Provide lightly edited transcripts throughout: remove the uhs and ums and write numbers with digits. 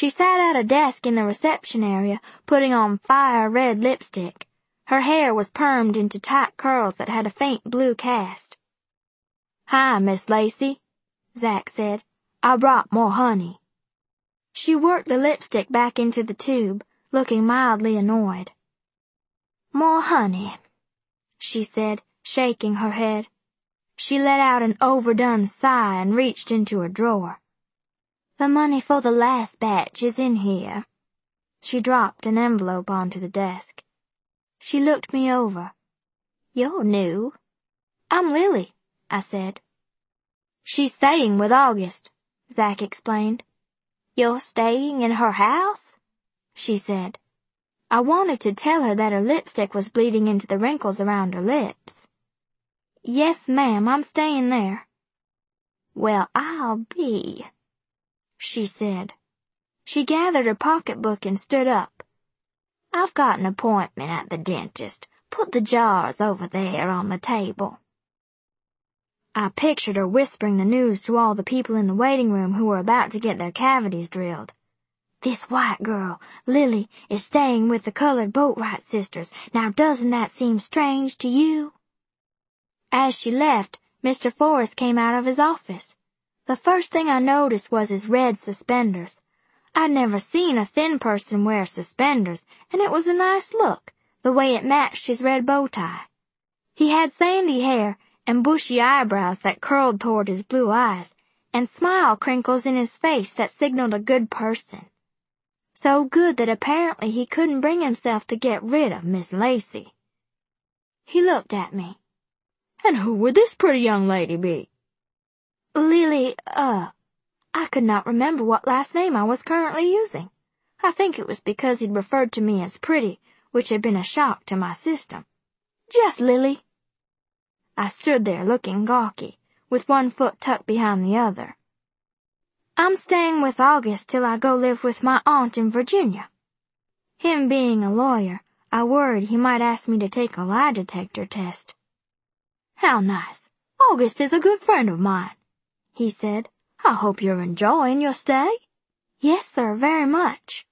She sat at a desk in the reception area, putting on fire red lipstick. Her hair was permed into tight curls that had a faint blue cast. "Hi, Miss Lacey," Zach said. "I brought more honey." She worked the lipstick back into the tube, looking mildly annoyed. "More honey," she said, shaking her head. She let out an overdone sigh and reached into a drawer. "The money for the last batch is in here." She dropped an envelope onto the desk. She looked me over. "You're new." "I'm Lily," I said. "She's staying with August," Zach explained. "You're staying in her house?" she said. I wanted to tell her that her lipstick was bleeding into the wrinkles around her lips. "Yes, ma'am, I'm staying there." "Well, I'll be," she said. She gathered her pocketbook and stood up. "I've got an appointment at the dentist. Put the jars over there on the table." I pictured her whispering the news to all the people in the waiting room who were about to get their cavities drilled. "This white girl, Lily, is staying with the colored Boatwright sisters. Now doesn't that seem strange to you?" As she left, Mr. Forrest came out of his office. The first thing I noticed was his red suspenders. I'd never seen a thin person wear suspenders, and it was a nice look, the way it matched his red bow tie. He had sandy hair and bushy eyebrows that curled toward his blue eyes, and smile crinkles in his face that signaled a good person. So good that apparently he couldn't bring himself to get rid of Miss Lacey. He looked at me. "And who would this pretty young lady be?" "Lily, I could not remember what last name I was currently using. I think it was because he'd referred to me as pretty, which had been a shock to my system. Just Lily." I stood there looking gawky, with one foot tucked behind the other. "I'm staying with August till I go live with my aunt in Virginia." Him being a lawyer, I worried he might ask me to take a lie detector test. "How nice. August is a good friend of mine," he said. "I hope you're enjoying your stay." "Yes, sir, very much."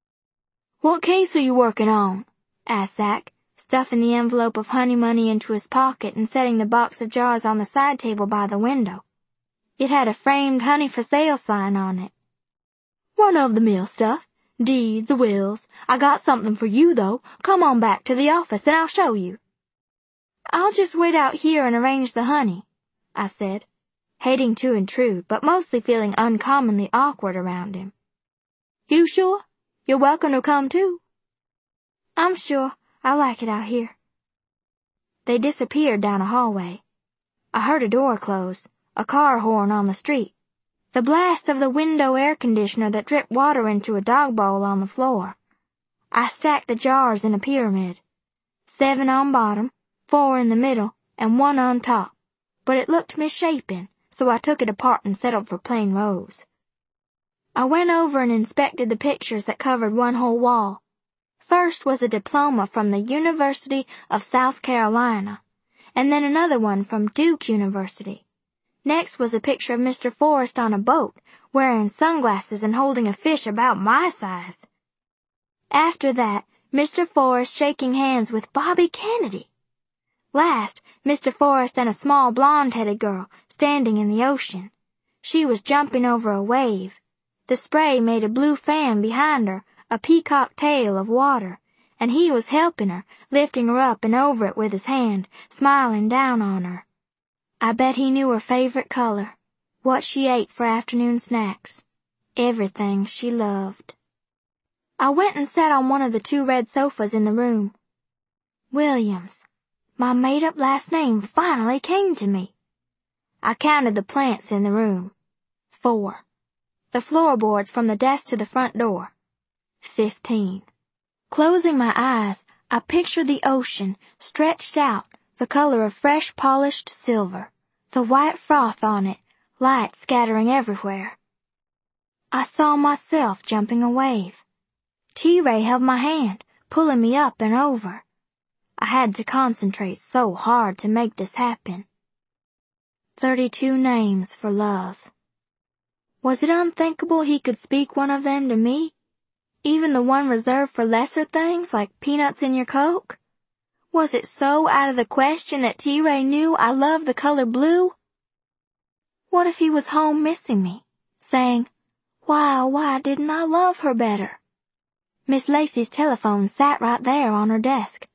"What case are you working on?" asked Zach, stuffing the envelope of honey money into his pocket and setting the box of jars on the side table by the window. It had a framed honey for sale sign on it. "Run-of-the-mill stuff. Deeds, wills. I got something for you, though. Come on back to the office and I'll show you." "I'll just wait out here and arrange the honey," I said, hating to intrude, but mostly feeling uncommonly awkward around him. "You sure? You're welcome to come too." "I'm sure. I like it out here." They disappeared down a hallway. I heard a door close, a car horn on the street, the blast of the window air conditioner that dripped water into a dog bowl on the floor. I stacked the jars in a pyramid. 7 on bottom, 4 in the middle, and 1 on top, but it looked misshapen, so I took it apart and settled for plain rows. I went over and inspected the pictures that covered one whole wall. First was a diploma from the University of South Carolina, and then another one from Duke University. Next was a picture of Mr. Forrest on a boat, wearing sunglasses and holding a fish about my size. After that, Mr. Forrest shaking hands with Bobby Kennedy. Last, Mr. Forrest and a small blonde-headed girl standing in the ocean. She was jumping over a wave. The spray made a blue fan behind her, a peacock tail of water, and he was helping her, lifting her up and over it with his hand, smiling down on her. I bet he knew her favorite color, what she ate for afternoon snacks, everything she loved. I went and sat on one of the 2 red sofas in the room. Williams. My made-up last name finally came to me. I counted the plants in the room. 4. The floorboards from the desk to the front door. 15. Closing my eyes, I pictured the ocean stretched out, the color of fresh polished silver, the white froth on it, light scattering everywhere. I saw myself jumping a wave. T-Ray held my hand, pulling me up and over. I had to concentrate so hard to make this happen. 32 names for love. Was it unthinkable he could speak one of them to me? Even the one reserved for lesser things like peanuts in your Coke? Was it so out of the question that T-Ray knew I loved the color blue? What if he was home missing me, saying, why didn't I love her better? Miss Lacey's telephone sat right there on her desk.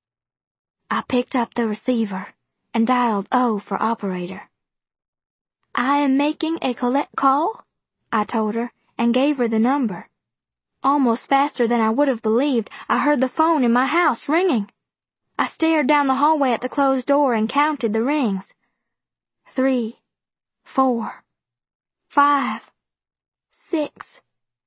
I picked up the receiver and dialed O for operator. I am making a collect call, I told her, and gave her the number. Almost faster than I would have believed, I heard the phone in my house ringing. I stared down the hallway at the closed door and counted the rings. 3, 4, 5, 6.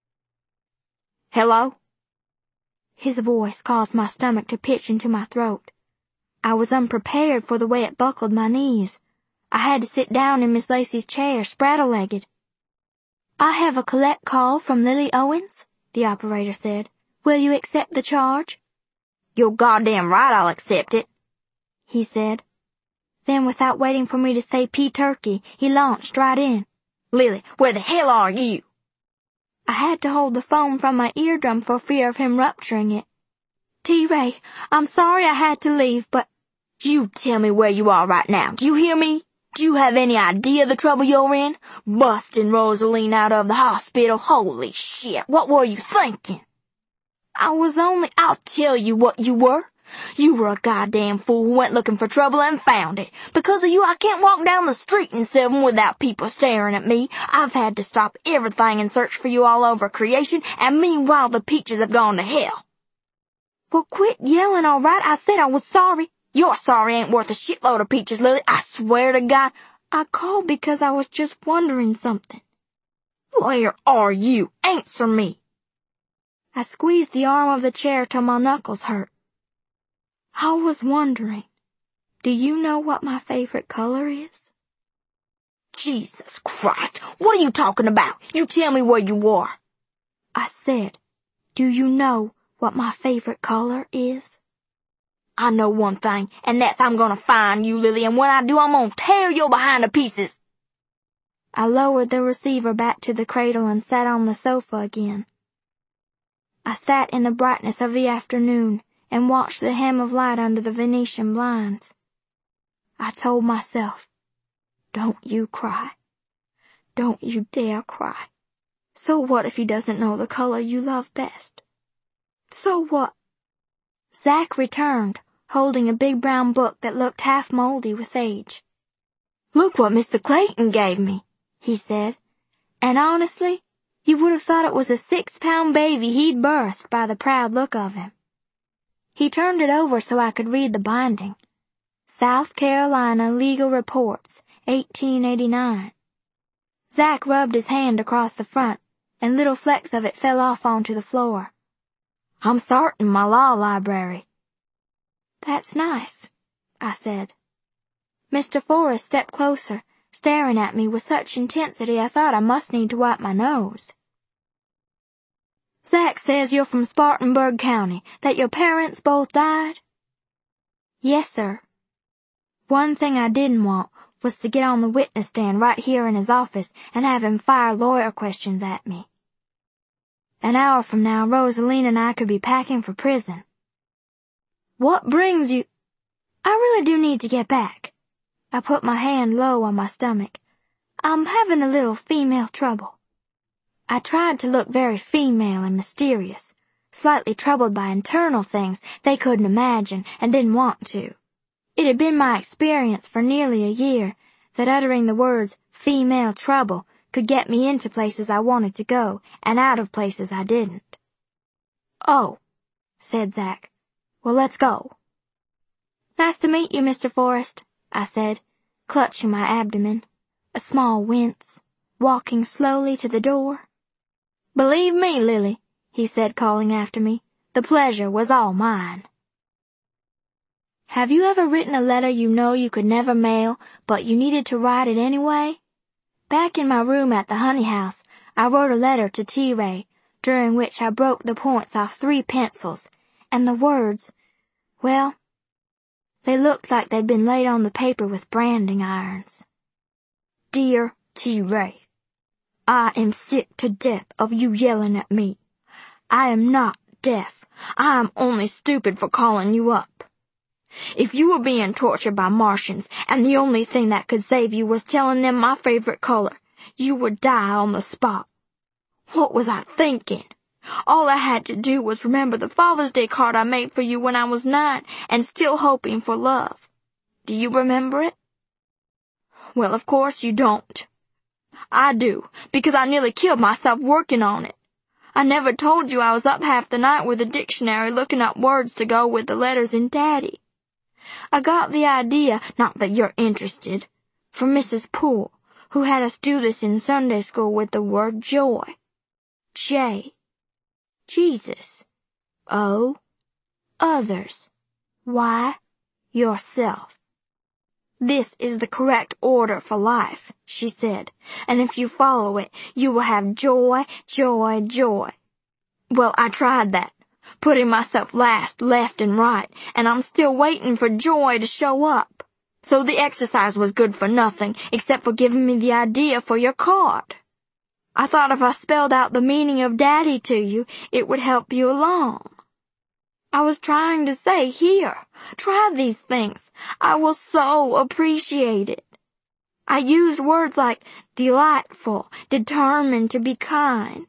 Hello? His voice caused my stomach to pitch into my throat. I was unprepared for the way it buckled my knees. I had to sit down in Miss Lacey's chair, spraddle-legged. I have a collect call from Lily Owens, the operator said. Will you accept the charge? You're goddamn right I'll accept it, he said. Then, without waiting for me to say P-turkey, he launched right in. Lily, where the hell are you? I had to hold the phone from my eardrum for fear of him rupturing it. T-Ray, I'm sorry I had to leave, but... You tell me where you are right now, do you hear me? Do you have any idea the trouble you're in? Busting Rosaline out of the hospital, holy shit, what were you thinking? I'll tell you what you were. You were a goddamn fool who went looking for trouble and found it. Because of you, I can't walk down the street in 7 without people staring at me. I've had to stop everything and search for you all over creation, and meanwhile the peaches have gone to hell. Well, quit yelling, all right? I said I was sorry. Your sorry ain't worth a shitload of peaches, Lily. I swear to God, I called because I was just wondering something. Where are you? Answer me. I squeezed the arm of the chair till my knuckles hurt. I was wondering, do you know what my favorite color is? Jesus Christ, what are you talking about? You tell me where you are. I said, do you know what my favorite color is? I know one thing, and that's I'm gonna find you, Lily, and when I do, I'm gonna tear your behind to pieces. I lowered the receiver back to the cradle and sat on the sofa again. I sat in the brightness of the afternoon and watched the hem of light under the Venetian blinds. I told myself, don't you cry. Don't you dare cry. So what if he doesn't know the color you love best? So what? Zach returned, holding a big brown book that looked half moldy with age. Look what Mr. Clayton gave me, he said, and honestly, you would have thought it was a 6-pound baby he'd birthed by the proud look of him. He turned it over so I could read the binding. South Carolina Legal Reports, 1889. Zach rubbed his hand across the front, and little flecks of it fell off onto the floor. I'm starting my law library. That's nice, I said. Mr. Forrest stepped closer, staring at me with such intensity I thought I must need to wipe my nose. Zach says you're from Spartanburg County, that your parents both died? Yes, sir. One thing I didn't want was to get on the witness stand right here in his office and have him fire lawyer questions at me. An hour from now, Rosaline and I could be packing for prison. What brings you? I really do need to get back. I put my hand low on my stomach. I'm having a little female trouble. I tried to look very female and mysterious, slightly troubled by internal things they couldn't imagine and didn't want to. It had been my experience for nearly a year that uttering the words female trouble could get me into places I wanted to go and out of places I didn't. Oh, said Zach. Well, let's go. Nice to meet you, Mr. Forrest, I said, clutching my abdomen, a small wince, walking slowly to the door. Believe me, Lily, he said, calling after me, the pleasure was all mine. Have you ever written a letter you know you could never mail, but you needed to write it anyway? Back in my room at the Honey House, I wrote a letter to T-Ray, during which I broke the points off 3 pencils, and the words, well, they looked like they'd been laid on the paper with branding irons. Dear T-Ray, I am sick to death of you yelling at me. I am not deaf. I am only stupid for calling you up. If you were being tortured by Martians and the only thing that could save you was telling them my favorite color, you would die on the spot. What was I thinking? All I had to do was remember the Father's Day card I made for you when I was 9 and still hoping for love. Do you remember it? Well, of course you don't. I do, because I nearly killed myself working on it. I never told you I was up half the night with a dictionary looking up words to go with the letters in Daddy. I got the idea, not that you're interested, from Mrs. Poole, who had us do this in Sunday school with the word joy. J. Jesus. O. Others. Y. Yourself. This is the correct order for life, she said, and if you follow it, you will have joy, joy, joy. Well, I tried that, putting myself last, left and right, and I'm still waiting for joy to show up. So the exercise was good for nothing, except for giving me the idea for your card. I thought if I spelled out the meaning of Daddy to you, it would help you along. I was trying to say, here, try these things. I will so appreciate it. I used words like delightful, determined to be kind.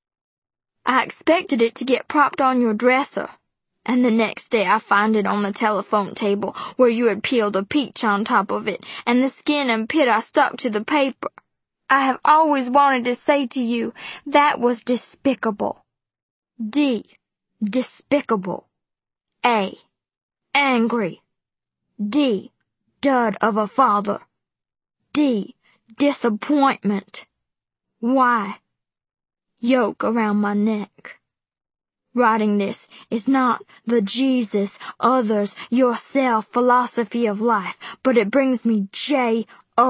I expected it to get propped on your dresser, and the next day I find it on the telephone table where you had peeled a peach on top of it, and the skin and pit I stuck to the paper. I have always wanted to say to you, that was despicable. D. Despicable. A. Angry. D. Dud of a father. D. Disappointment. Y. Yoke around my neck. Writing this is not the Jesus, others, yourself philosophy of life, but it brings me J-O-Y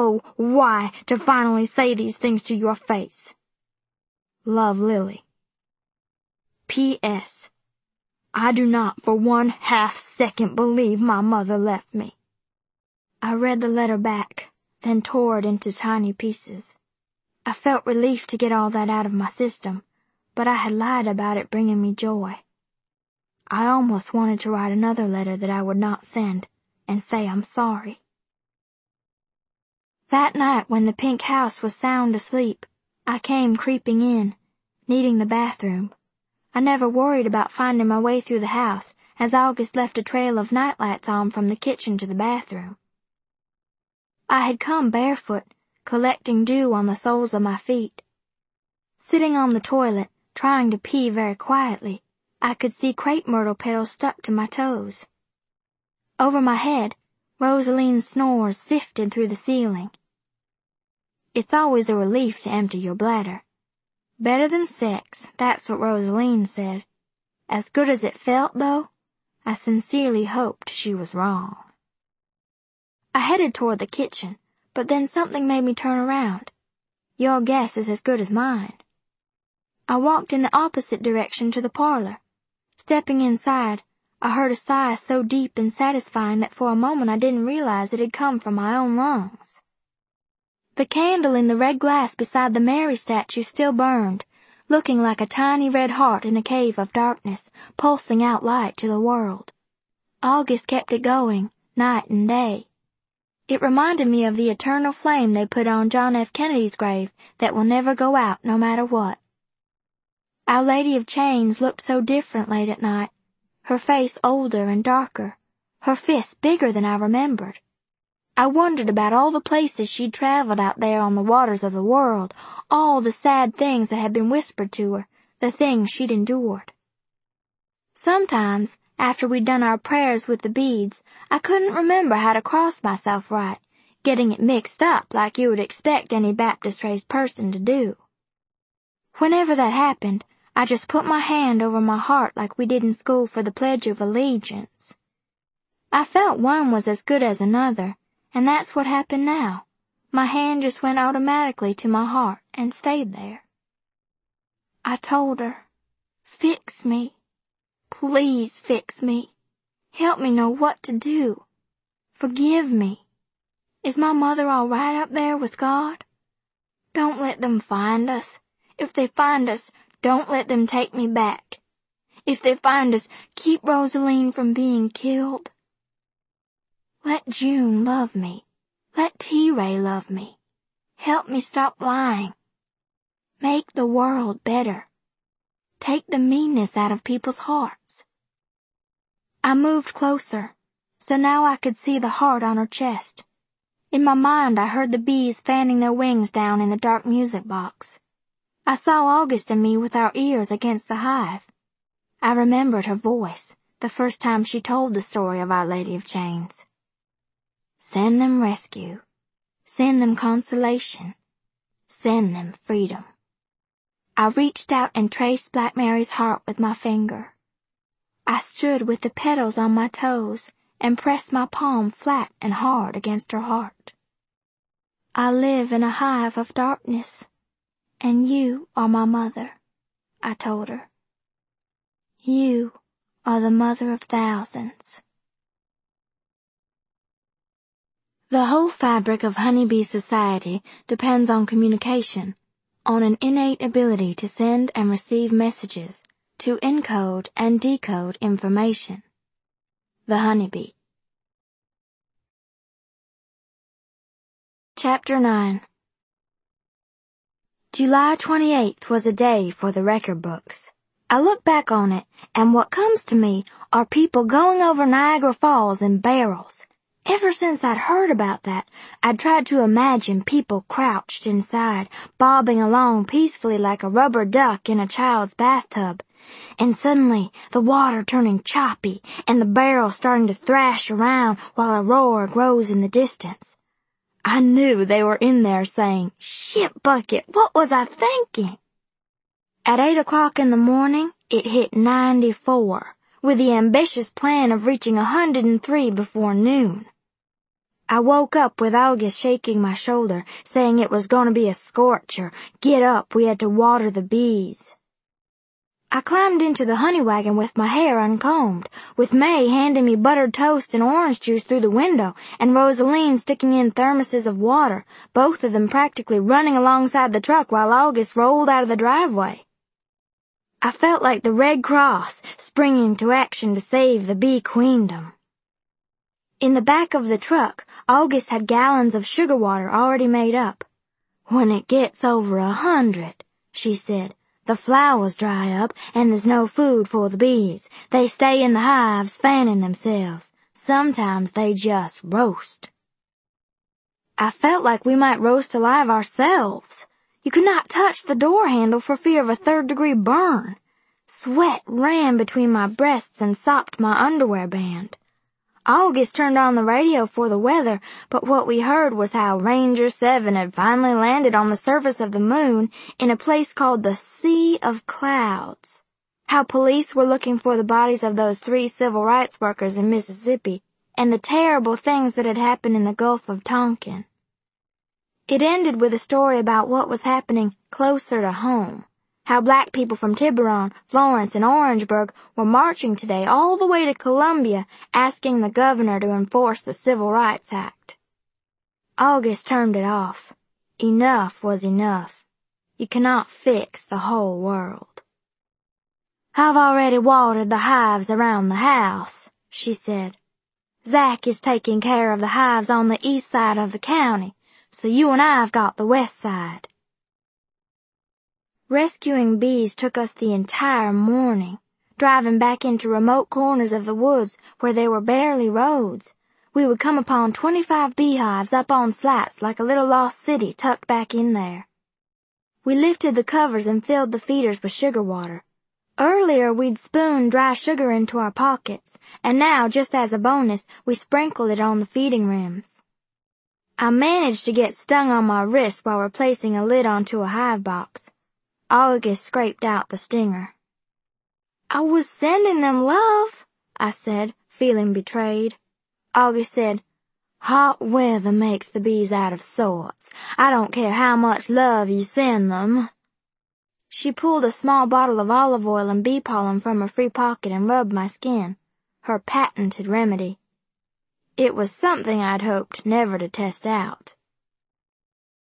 to finally say these things to your face. Love, Lily. P.S. I do not for 1/2 second believe my mother left me. I read the letter back, then tore it into tiny pieces. I felt relief to get all that out of my system, but I had lied about it bringing me joy. I almost wanted to write another letter that I would not send, and say I'm sorry. That night when the pink house was sound asleep, I came creeping in, needing the bathroom. I never worried about finding my way through the house, as August left a trail of nightlights on from the kitchen to the bathroom. I had come barefoot, collecting dew on the soles of my feet. Sitting on the toilet, trying to pee very quietly, I could see crepe myrtle petals stuck to my toes. Over my head, Rosaline's snores sifted through the ceiling. It's always a relief to empty your bladder. Better than sex, that's what Rosaline said. As good as it felt, though, I sincerely hoped she was wrong. I headed toward the kitchen, but then something made me turn around. Your guess is as good as mine. I walked in the opposite direction to the parlor. Stepping inside, I heard a sigh so deep and satisfying that for a moment I didn't realize it had come from my own lungs. The candle in the red glass beside the Mary statue still burned, looking like a tiny red heart in a cave of darkness, pulsing out light to the world. August kept it going, night and day. It reminded me of the eternal flame they put on John F. Kennedy's grave that will never go out no matter what. Our Lady of Chains looked so different late at night, her face older and darker, her fists bigger than I remembered. I wondered about all the places she'd traveled out there on the waters of the world, all the sad things that had been whispered to her, the things she'd endured. Sometimes, after we'd done our prayers with the beads, I couldn't remember how to cross myself right, getting it mixed up like you would expect any Baptist-raised person to do. Whenever that happened, I just put my hand over my heart like we did in school for the Pledge of Allegiance. I felt one was as good as another, and that's what happened now. My hand just went automatically to my heart and stayed there. I told her, fix me. Please fix me. Help me know what to do. Forgive me. Is my mother all right up there with God? Don't let them find us. If they find us, don't let them take me back. If they find us, keep Rosaline from being killed. Let June love me. Let T-Ray love me. Help me stop lying. Make the world better. Take the meanness out of people's hearts. I moved closer, so now I could see the heart on her chest. In my mind I heard the bees fanning their wings down in the dark music box. I saw August and me with our ears against the hive. I remembered her voice, the first time she told the story of Our Lady of Chains. Send them rescue. Send them consolation. Send them freedom. I reached out and traced Black Mary's heart with my finger. I stood with the petals on my toes and pressed my palm flat and hard against her heart. I live in a hive of darkness, and you are my mother, I told her. You are the mother of thousands. The whole fabric of honeybee society depends on communication, on an innate ability to send and receive messages, to encode and decode information. The Honeybee. Chapter 9. July 28th was a day for the record books. I look back on it, and what comes to me are people going over Niagara Falls in barrels. Ever since I'd heard about that, I'd tried to imagine people crouched inside, bobbing along peacefully like a rubber duck in a child's bathtub. And suddenly, the water turning choppy, and the barrel starting to thrash around while a roar grows in the distance. I knew they were in there saying, "Shit bucket, what was I thinking?" At 8 o'clock in the morning, it hit 94, with the ambitious plan of reaching 103 before noon. I woke up with August shaking my shoulder, saying it was going to be a scorcher. Get up, we had to water the bees. I climbed into the honey wagon with my hair uncombed, with May handing me buttered toast and orange juice through the window, and Rosaline sticking in thermoses of water, both of them practically running alongside the truck while August rolled out of the driveway. I felt like the Red Cross springing to action to save the bee queendom. In the back of the truck, August had gallons of sugar water already made up. "When it gets over 100, she said, "the flowers dry up and there's no food for the bees. They stay in the hives fanning themselves. Sometimes they just roast." I felt like we might roast alive ourselves. You could not touch the door handle for fear of a third-degree burn. Sweat ran between my breasts and sopped my underwear band. August turned on the radio for the weather, but what we heard was how Ranger 7 had finally landed on the surface of the moon in a place called the Sea of Clouds. How police were looking for the bodies of those 3 civil rights workers in Mississippi, and the terrible things that had happened in the Gulf of Tonkin. It ended with a story about what was happening closer to home. How black people from Tiburon, Florence, and Orangeburg were marching today all the way to Columbia asking the governor to enforce the Civil Rights Act. August turned it off. Enough was enough. You cannot fix the whole world. "I've already watered the hives around the house," she said. "Zach is taking care of the hives on the east side of the county, so you and I've got the west side." Rescuing bees took us the entire morning, driving back into remote corners of the woods where there were barely roads. We would come upon 25 beehives up on slats like a little lost city tucked back in there. We lifted the covers and filled the feeders with sugar water. Earlier we'd spooned dry sugar into our pockets, and now, just as a bonus, we sprinkled it on the feeding rims. I managed to get stung on my wrist while replacing a lid onto a hive box. August scraped out the stinger. "I was sending them love," I said, feeling betrayed. August said, "Hot weather makes the bees out of sorts. I don't care how much love you send them." She pulled a small bottle of olive oil and bee pollen from her free pocket and rubbed my skin, her patented remedy. It was something I'd hoped never to test out.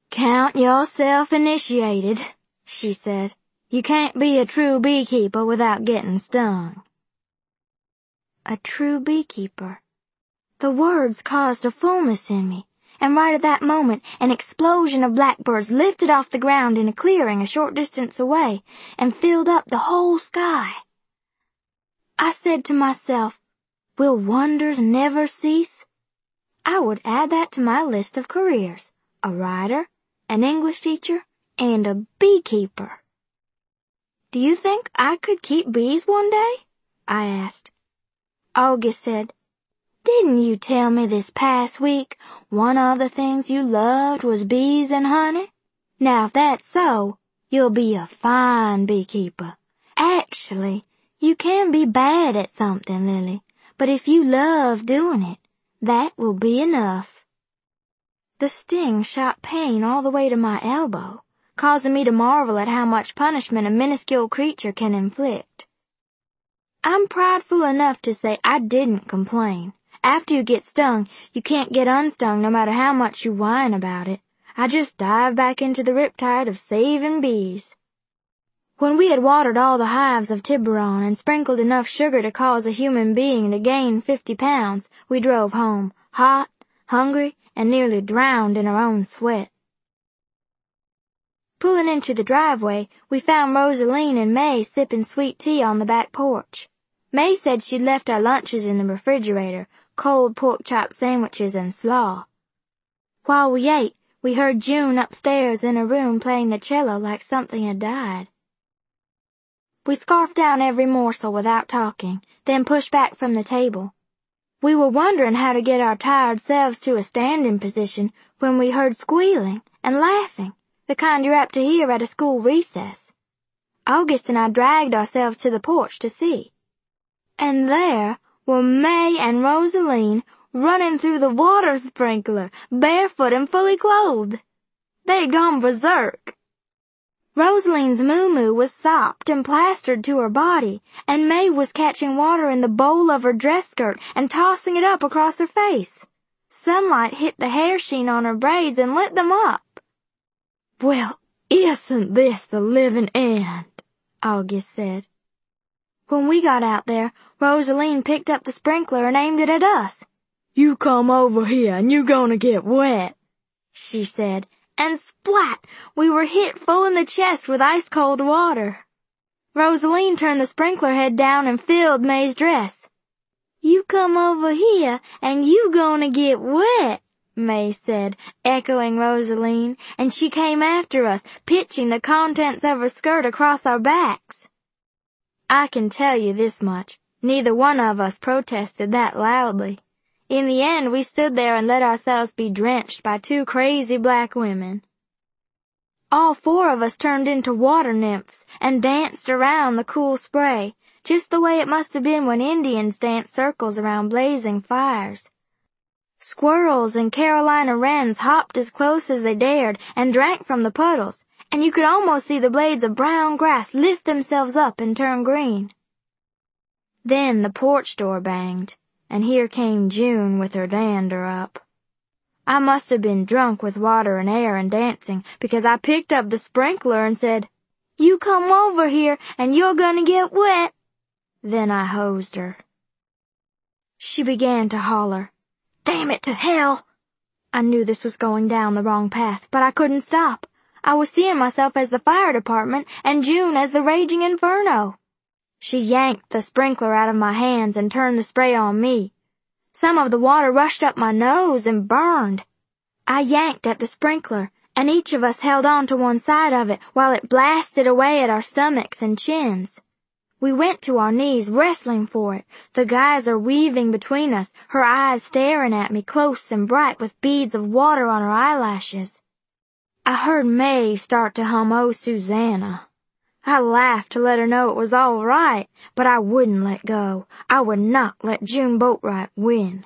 "Count yourself initiated," she said. "You can't be a true beekeeper without getting stung." A true beekeeper. The words caused a fullness in me, and right at that moment an explosion of blackbirds lifted off the ground in a clearing a short distance away and filled up the whole sky. I said to myself, will wonders never cease? I would add that to my list of careers: a writer, an English teacher, and a beekeeper. "Do you think I could keep bees one day?" I asked. August said, "Didn't you tell me this past week one of the things you loved was bees and honey? Now if that's so, you'll be a fine beekeeper. Actually, you can be bad at something, Lily, but if you love doing it, that will be enough." The sting shot pain all the way to my elbow, causing me to marvel at how much punishment a minuscule creature can inflict. I'm prideful enough to say I didn't complain. After you get stung, you can't get unstung no matter how much you whine about it. I just dived back into the riptide of saving bees. When we had watered all the hives of Tiburon and sprinkled enough sugar to cause a human being to gain 50 pounds, we drove home, hot, hungry, and nearly drowned in our own sweat. Pulling into the driveway, we found Rosaline and May sipping sweet tea on the back porch. May said she'd left our lunches in the refrigerator, cold pork chop sandwiches and slaw. While we ate, we heard June upstairs in her room playing the cello like something had died. We scarfed down every morsel without talking, then pushed back from the table. We were wondering how to get our tired selves to a standing position when we heard squealing and laughing, the kind you're apt to hear at a school recess. August and I dragged ourselves to the porch to see. And there were May and Rosaline running through the water sprinkler, barefoot and fully clothed. They had gone berserk. Rosaline's moo-moo was sopped and plastered to her body, and May was catching water in the bowl of her dress skirt and tossing it up across her face. Sunlight hit the hair sheen on her braids and lit them up. "Well, isn't this the living end?" August said. When we got out there, Rosaline picked up the sprinkler and aimed it at us. "You come over here and you're gonna get wet," she said. And splat! We were hit full in the chest with ice-cold water. Rosaline turned the sprinkler head down and filled May's dress. "You come over here and you gonna get wet," May said, echoing Rosaline, and she came after us, pitching the contents of her skirt across our backs. I can tell you this much, neither one of us protested that loudly. In the end, we stood there and let ourselves be drenched by two crazy black women. All four of us turned into water nymphs and danced around the cool spray, just the way it must have been when Indians danced circles around blazing fires. Squirrels and Carolina wrens hopped as close as they dared and drank from the puddles, and you could almost see the blades of brown grass lift themselves up and turn green. Then the porch door banged, and here came June with her dander up. I must have been drunk with water and air and dancing, because I picked up the sprinkler and said, "You come over here and you're gonna get wet." Then I hosed her. She began to holler, "Damn it to hell!" I knew this was going down the wrong path, but I couldn't stop. I was seeing myself as the fire department and June as the raging inferno. She yanked the sprinkler out of my hands and turned the spray on me. Some of the water rushed up my nose and burned. I yanked at the sprinkler, and each of us held on to one side of it while it blasted away at our stomachs and chins. We went to our knees, wrestling for it, the geyser weaving between us, her eyes staring at me close and bright with beads of water on her eyelashes. I heard May start to hum "Oh, Susanna." I laughed to let her know it was all right, but I wouldn't let go. I would not let June Boatwright win.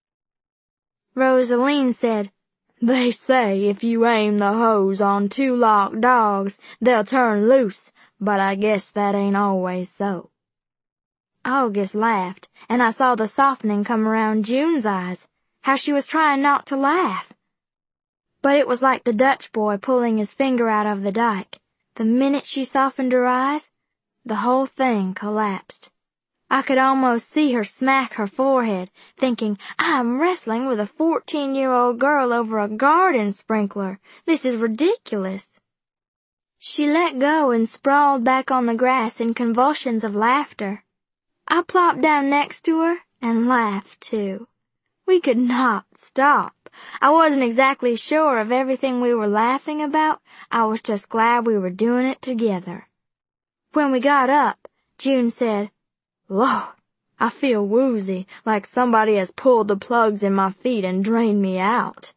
Rosaline said, "They say if you aim the hose on two locked dogs, they'll turn loose, but I guess that ain't always so." August laughed, and I saw the softening come around June's eyes, how she was trying not to laugh. But it was like the Dutch boy pulling his finger out of the dike. The minute she softened her eyes, the whole thing collapsed. I could almost see her smack her forehead, thinking, I'm wrestling with a 14-year-old girl over a garden sprinkler. This is ridiculous. She let go and sprawled back on the grass in convulsions of laughter. I plopped down next to her and laughed too. We could not stop. I wasn't exactly sure of everything we were laughing about. I was just glad we were doing it together. When we got up, June said, Lord, I feel woozy, like somebody has pulled the plugs in my feet and drained me out.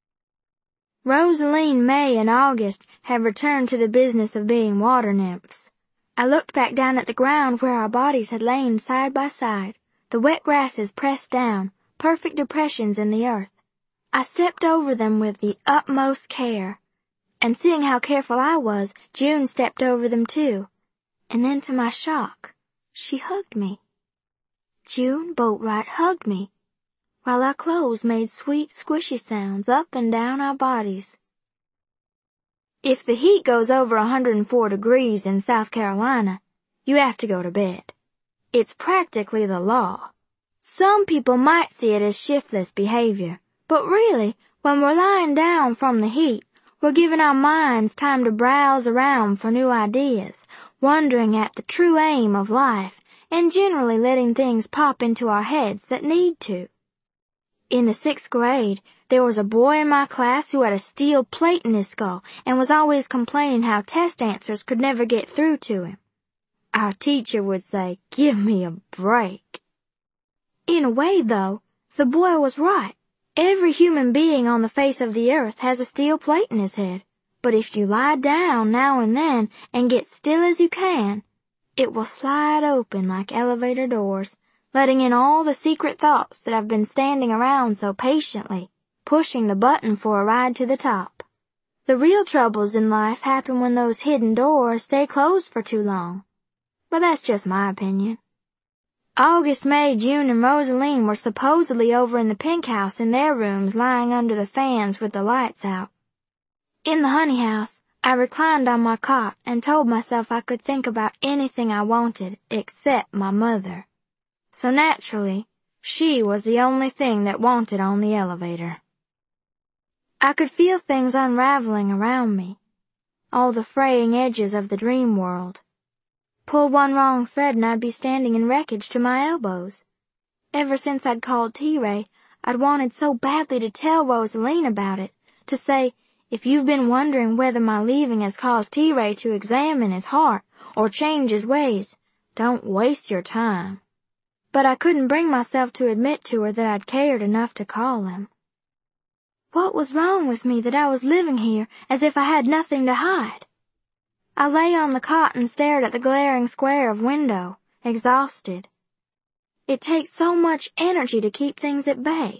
Rosaline, May, and August had returned to the business of being water nymphs. I looked back down at the ground where our bodies had lain side by side, the wet grasses pressed down, perfect depressions in the earth. I stepped over them with the utmost care, and seeing how careful I was, June stepped over them too. And then to my shock, she hugged me. June Boatwright hugged me, while our clothes made sweet squishy sounds up and down our bodies. If the heat goes over 104 degrees in South Carolina, you have to go to bed. It's practically the law. Some people might see it as shiftless behavior, but really, when we're lying down from the heat, we're giving our minds time to browse around for new ideas, wondering at the true aim of life, and generally letting things pop into our heads that need to. In the 6th grade, there was a boy in my class who had a steel plate in his skull and was always complaining how test answers could never get through to him. Our teacher would say, "Give me a break." In a way, though, the boy was right. Every human being on the face of the earth has a steel plate in his head, but if you lie down now and then and get still as you can, it will slide open like elevator doors, letting in all the secret thoughts that have been standing around so patiently, pushing the button for a ride to the top. The real troubles in life happen when those hidden doors stay closed for too long. But that's just my opinion. August, May, June, and Rosaline were supposedly over in the pink house in their rooms lying under the fans with the lights out. In the honey house, I reclined on my cot and told myself I could think about anything I wanted except my mother. So naturally, she was the only thing that wanted on the elevator. I could feel things unraveling around me, all the fraying edges of the dream world. Pull one wrong thread and I'd be standing in wreckage to my elbows. Ever since I'd called T-Ray, I'd wanted so badly to tell Rosaline about it, to say, if you've been wondering whether my leaving has caused T-Ray to examine his heart or change his ways, don't waste your time. But I couldn't bring myself to admit to her that I'd cared enough to call him. What was wrong with me that I was living here as if I had nothing to hide? I lay on the cot and stared at the glaring square of window, exhausted. It takes so much energy to keep things at bay.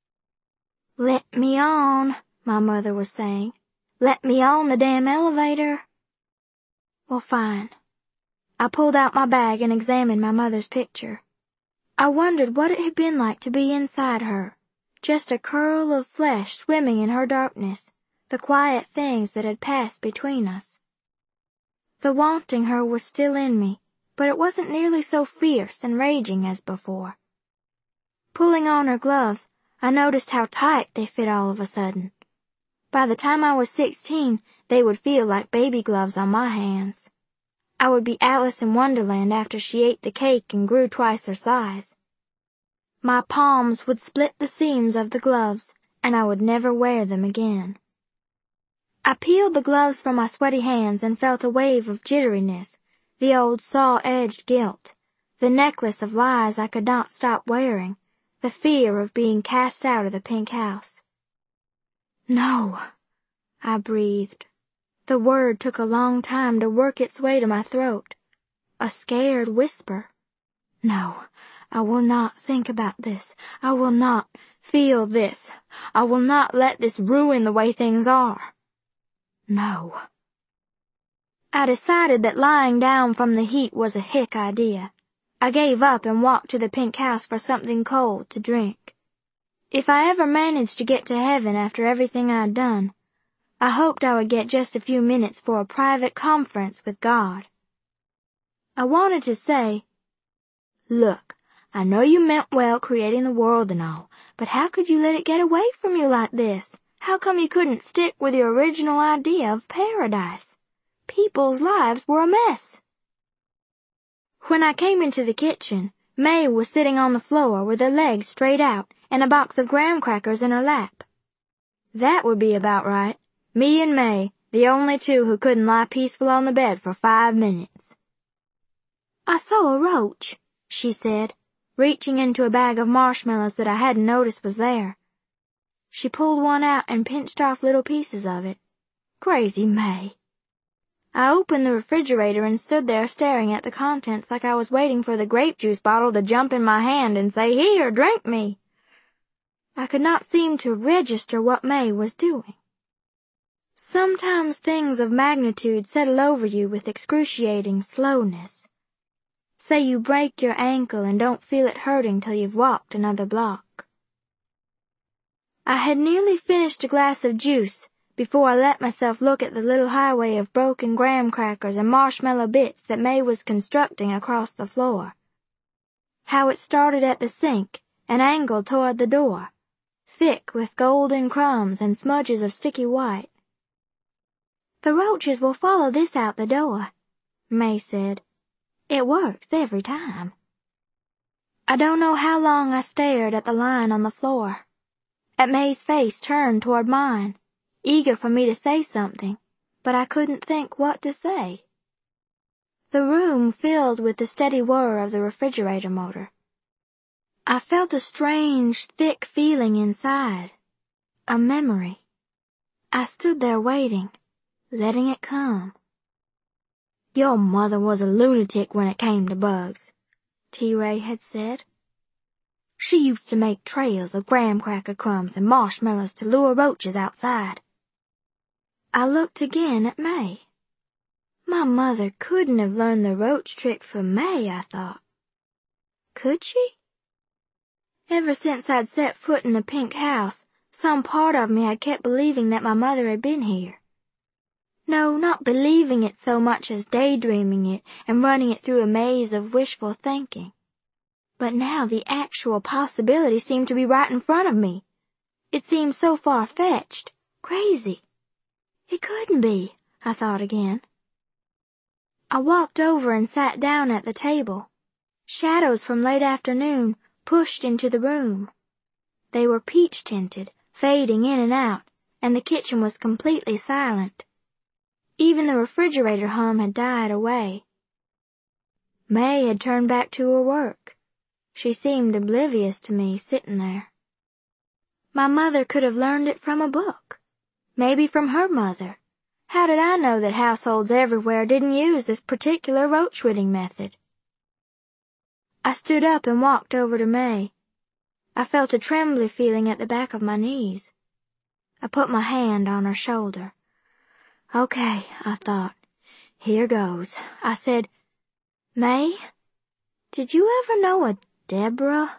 "Let me on," my mother was saying. "Let me on the damn elevator." Well, fine. I pulled out my bag and examined my mother's picture. I wondered what it had been like to be inside her, just a curl of flesh swimming in her darkness, the quiet things that had passed between us. The wanting her was still in me, but it wasn't nearly so fierce and raging as before. Pulling on her gloves, I noticed how tight they fit all of a sudden. By the time I was 16, they would feel like baby gloves on my hands. I would be Alice in Wonderland after she ate the cake and grew twice her size. My palms would split the seams of the gloves, and I would never wear them again. I peeled the gloves from my sweaty hands and felt a wave of jitteriness, the old saw-edged guilt, the necklace of lies I could not stop wearing, the fear of being cast out of the pink house. "No," I breathed. The word took a long time to work its way to my throat. A scared whisper. "No, I will not think about this. I will not feel this. I will not let this ruin the way things are. No." I decided that lying down from the heat was a hick idea. I gave up and walked to the pink house for something cold to drink. If I ever managed to get to heaven after everything I'd done, I hoped I would get just a few minutes for a private conference with God. I wanted to say, "Look, I know you meant well creating the world and all, but how could you let it get away from you like this? How come you couldn't stick with your original idea of paradise? People's lives were a mess." When I came into the kitchen, May was sitting on the floor with her legs straight out and a box of graham crackers in her lap. That would be about right. Me and May, the only two who couldn't lie peaceful on the bed for 5 minutes. "I saw a roach," she said, reaching into a bag of marshmallows that I hadn't noticed was there. She pulled one out and pinched off little pieces of it. Crazy May. I opened the refrigerator and stood there staring at the contents like I was waiting for the grape juice bottle to jump in my hand and say, "Here, drink me." I could not seem to register what May was doing. Sometimes things of magnitude settle over you with excruciating slowness. Say you break your ankle and don't feel it hurting till you've walked another block. I had nearly finished a glass of juice before I let myself look at the little highway of broken graham crackers and marshmallow bits that May was constructing across the floor. How it started at the sink and angled toward the door, thick with golden crumbs and smudges of sticky white. "The roaches will follow this out the door," May said. "It works every time." I don't know how long I stared at the line on the floor, at May's face turned toward mine, eager for me to say something, but I couldn't think what to say. The room filled with the steady whir of the refrigerator motor. I felt a strange, thick feeling inside, a memory. I stood there waiting, letting it come. "Your mother was a lunatic when it came to bugs," T-Ray had said. "She used to make trails of graham cracker crumbs and marshmallows to lure roaches outside." I looked again at May. My mother couldn't have learned the roach trick from May, I thought. Could she? Ever since I'd set foot in the pink house, some part of me had kept believing that my mother had been here. No, not believing it so much as daydreaming it and running it through a maze of wishful thinking. But now the actual possibility seemed to be right in front of me. It seemed so far-fetched, crazy. It couldn't be, I thought again. I walked over and sat down at the table. Shadows from late afternoon pushed into the room. They were peach-tinted, fading in and out, and the kitchen was completely silent. Even the refrigerator hum had died away. May had turned back to her work. She seemed oblivious to me sitting there. My mother could have learned it from a book. Maybe from her mother. How did I know that households everywhere didn't use this particular roach-ridding method? I stood up and walked over to May. I felt a trembly feeling at the back of my knees. I put my hand on her shoulder. "Okay," I thought. "Here goes." I said, "May, did you ever know a Deborah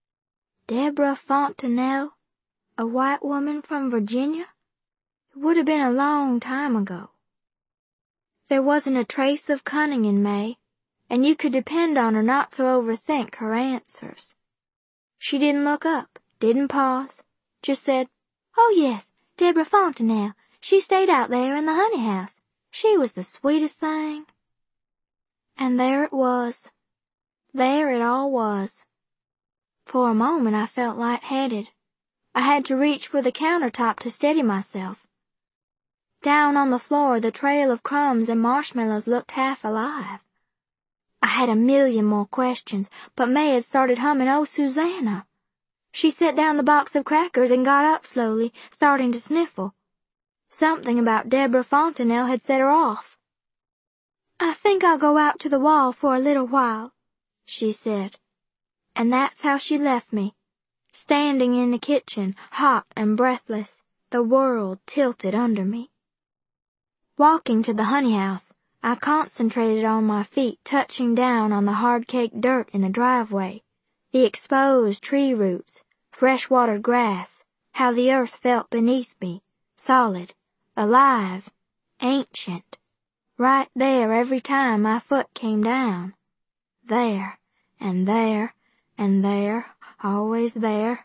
Fontenelle, a white woman from Virginia? It would have been a long time ago." There wasn't a trace of cunning in May, and you could depend on her not to overthink her answers. She didn't look up, didn't pause, just said, "Oh yes, Deborah Fontenelle. She stayed out there in the honey house. She was the sweetest thing." And there it was. There it all was. For a moment I felt lightheaded. I had to reach for the countertop to steady myself. Down on the floor, the trail of crumbs and marshmallows looked half alive. I had a million more questions, but May had started humming "Oh, Susanna." She set down the box of crackers and got up slowly, starting to sniffle. Something about Deborah Fontenelle had set her off. "I think I'll go out to the wall for a little while," she said. And that's how she left me, standing in the kitchen, hot and breathless, the world tilted under me. Walking to the honey house, I concentrated on my feet touching down on the hard-caked dirt in the driveway, the exposed tree roots, fresh-watered grass, how the earth felt beneath me, solid, alive, ancient, right there every time my foot came down. There, and there, and there, always there.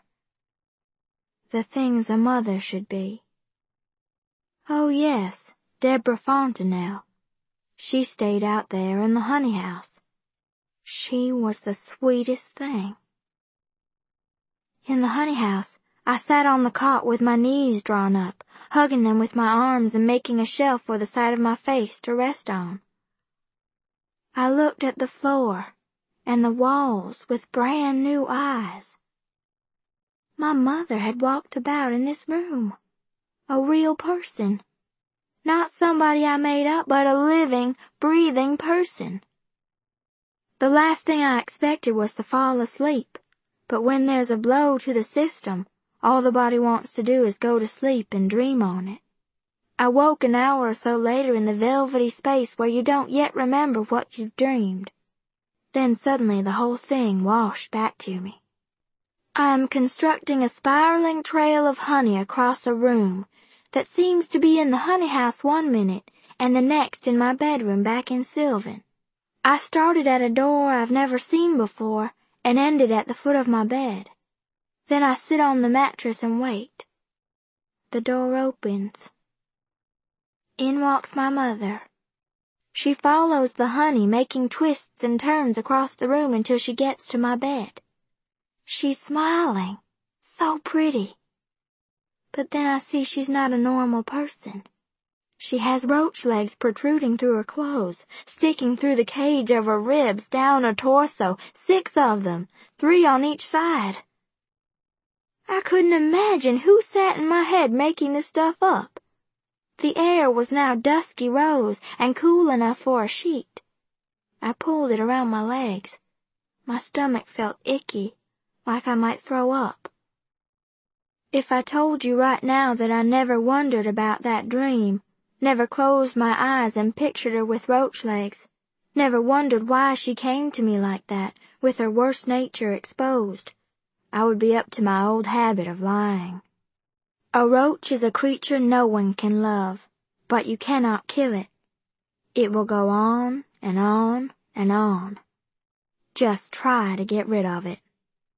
The things a mother should be. Oh yes, Deborah Fontanelle. She stayed out there in the honey house. She was the sweetest thing. In the honey house, I sat on the cot with my knees drawn up, hugging them with my arms and making a shelf for the side of my face to rest on. I looked at the floor and the walls with brand new eyes. My mother had walked about in this room, a real person. Not somebody I made up, but a living, breathing person. The last thing I expected was to fall asleep, but when there's a blow to the system, all the body wants to do is go to sleep and dream on it. I woke an hour or so later in the velvety space where you don't yet remember what you've dreamed. Then suddenly the whole thing washed back to me. I am constructing a spiraling trail of honey across a room that seems to be in the honey house one minute and the next in my bedroom back in Sylvan. I started at a door I've never seen before and ended at the foot of my bed. Then I sit on the mattress and wait. The door opens. In walks my mother. She follows the honey, making twists and turns across the room until she gets to my bed. She's smiling, so pretty. But then I see she's not a normal person. She has roach legs protruding through her clothes, sticking through the cage of her ribs, down her torso, 6 of them, 3 on each side. I couldn't imagine who sat in my head making this stuff up. The air was now dusky rose and cool enough for a sheet. I pulled it around my legs. My stomach felt icky, like I might throw up. If I told you right now that I never wondered about that dream, never closed my eyes and pictured her with roach legs, never wondered why she came to me like that, with her worst nature exposed, I would be up to my old habit of lying. A roach is a creature no one can love, but you cannot kill it. It will go on and on and on. Just try to get rid of it.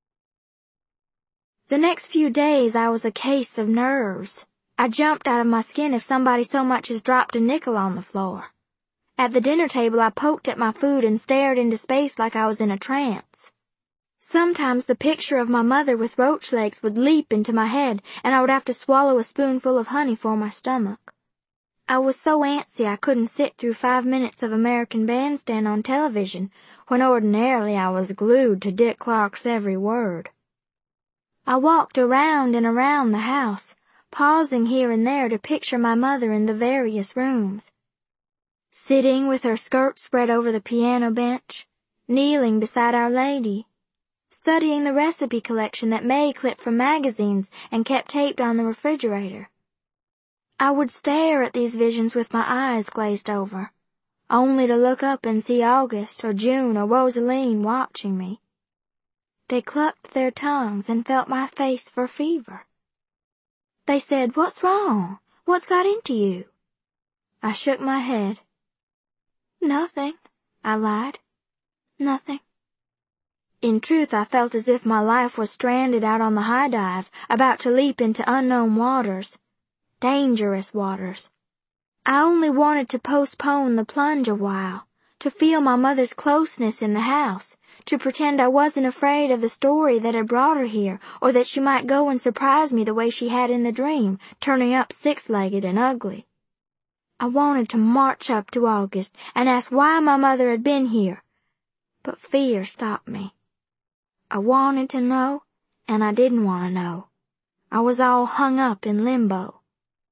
The next few days I was a case of nerves. I jumped out of my skin if somebody so much as dropped a nickel on the floor. At the dinner table I poked at my food and stared into space like I was in a trance. Sometimes the picture of my mother with roach legs would leap into my head and I would have to swallow a spoonful of honey for my stomach. I was so antsy I couldn't sit through 5 minutes of American Bandstand on television when ordinarily I was glued to Dick Clark's every word. I walked around and around the house, pausing here and there to picture my mother in the various rooms. Sitting with her skirt spread over the piano bench, kneeling beside Our Lady, studying the recipe collection that May clipped from magazines and kept taped on the refrigerator. I would stare at these visions with my eyes glazed over, only to look up and see August or June or Rosaline watching me. They clucked their tongues and felt my face for fever. They said, "What's wrong? What's got into you?" I shook my head. "Nothing," I lied. "Nothing." In truth, I felt as if my life was stranded out on the high dive, about to leap into unknown waters. Dangerous waters. I only wanted to postpone the plunge a while, to feel my mother's closeness in the house, to pretend I wasn't afraid of the story that had brought her here, or that she might go and surprise me the way she had in the dream, turning up 6-legged and ugly. I wanted to march up to August and ask why my mother had been here, but fear stopped me. I wanted to know, and I didn't want to know. I was all hung up in limbo.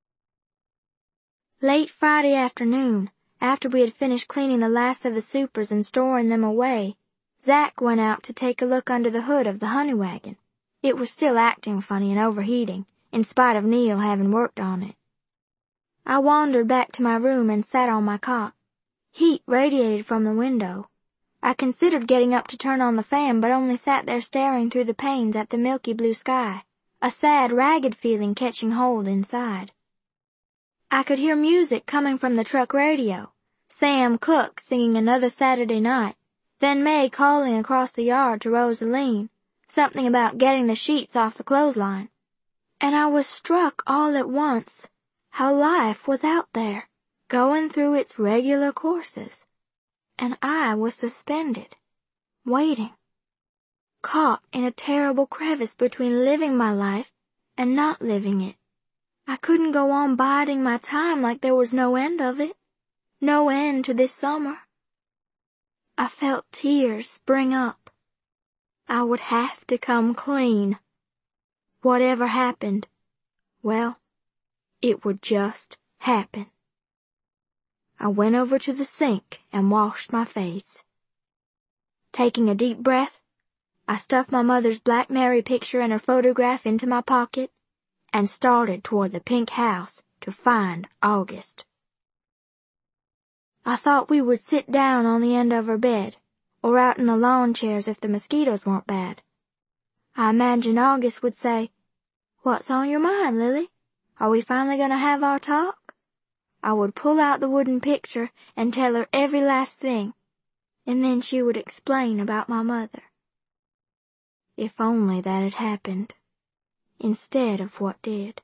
Late Friday afternoon, after we had finished cleaning the last of the supers and storing them away, Zach went out to take a look under the hood of the honey wagon. It was still acting funny and overheating, in spite of Neil having worked on it. I wandered back to my room and sat on my cot. Heat radiated from the window. I considered getting up to turn on the fan, but only sat there staring through the panes at the milky blue sky, a sad, ragged feeling catching hold inside. I could hear music coming from the truck radio, Sam Cooke singing Another Saturday Night, then May calling across the yard to Rosaline, something about getting the sheets off the clothesline. And I was struck all at once how life was out there, going through its regular courses, and I was suspended, waiting, caught in a terrible crevice between living my life and not living it. I couldn't go on biding my time like there was no end of it, no end to this summer. I felt tears spring up. I would have to come clean. Whatever happened, well, it would just happen. I went over to the sink and washed my face. Taking a deep breath, I stuffed my mother's Black Mary picture and her photograph into my pocket and started toward the pink house to find August. I thought we would sit down on the end of her bed, or out in the lawn chairs if the mosquitoes weren't bad. I imagined August would say, "What's on your mind, Lily? Are we finally going to have our talk?" I would pull out the wooden picture and tell her every last thing, and then she would explain about my mother. If only that had happened, instead of what did.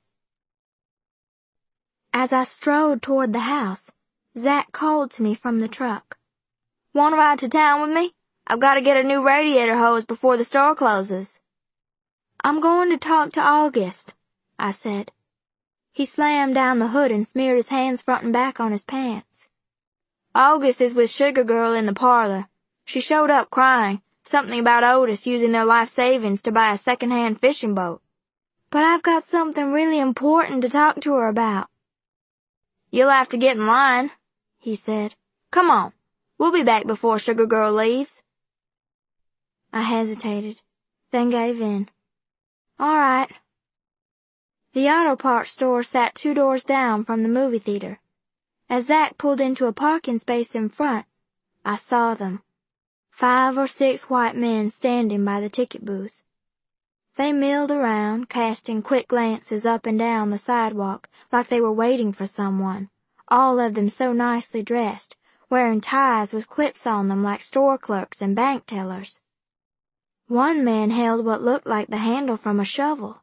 As I strode toward the house, Zach called to me from the truck. "Want to ride to town with me? I've got to get a new radiator hose before the store closes." "I'm going to talk to August," I said. He slammed down the hood and smeared his hands front and back on his pants. "August is with Sugar Girl in the parlor. She showed up crying, something about Otis using their life savings to buy a second-hand fishing boat." "But I've got something really important to talk to her about." "You'll have to get in line," he said. "Come on, we'll be back before Sugar Girl leaves." I hesitated, then gave in. "All right." The auto parts store sat 2 doors down from the movie theater. As Zach pulled into a parking space in front, I saw them. 5 or 6 white men standing by the ticket booth. They milled around, casting quick glances up and down the sidewalk like they were waiting for someone, all of them so nicely dressed, wearing ties with clips on them like store clerks and bank tellers. One man held what looked like the handle from a shovel.